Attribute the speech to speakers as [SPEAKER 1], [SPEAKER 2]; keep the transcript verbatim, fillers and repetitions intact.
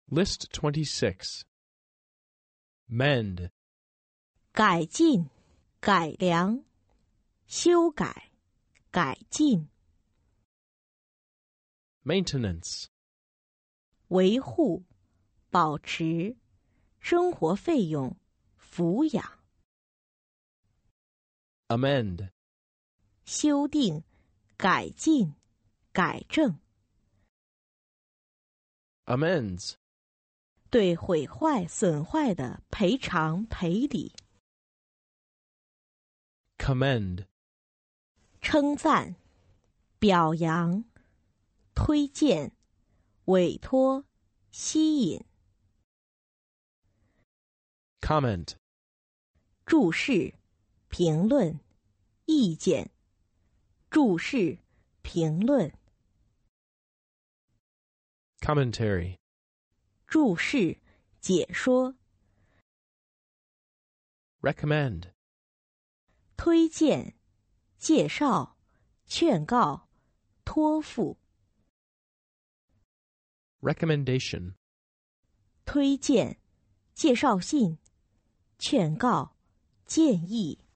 [SPEAKER 1] List twenty-six. Mend,
[SPEAKER 2] 改进、改良、修改、改进、
[SPEAKER 1] maintenance,
[SPEAKER 2] 维护、保持、生活费用、抚养、
[SPEAKER 1] amend,
[SPEAKER 2] 修订、改进、改正、
[SPEAKER 1] amends,
[SPEAKER 2] 对毁坏、损坏的赔偿赔礼、
[SPEAKER 1] commend,
[SPEAKER 2] 称赞、表扬、推荐、委托、吸引、
[SPEAKER 1] comment,
[SPEAKER 2] 注释、评论、意见、注释、评论、
[SPEAKER 1] commentary,
[SPEAKER 2] 注释、解说、
[SPEAKER 1] recommend,
[SPEAKER 2] 推荐、介绍、劝告、托付、
[SPEAKER 1] recommendation,
[SPEAKER 2] 推荐、介绍信、劝告、建议。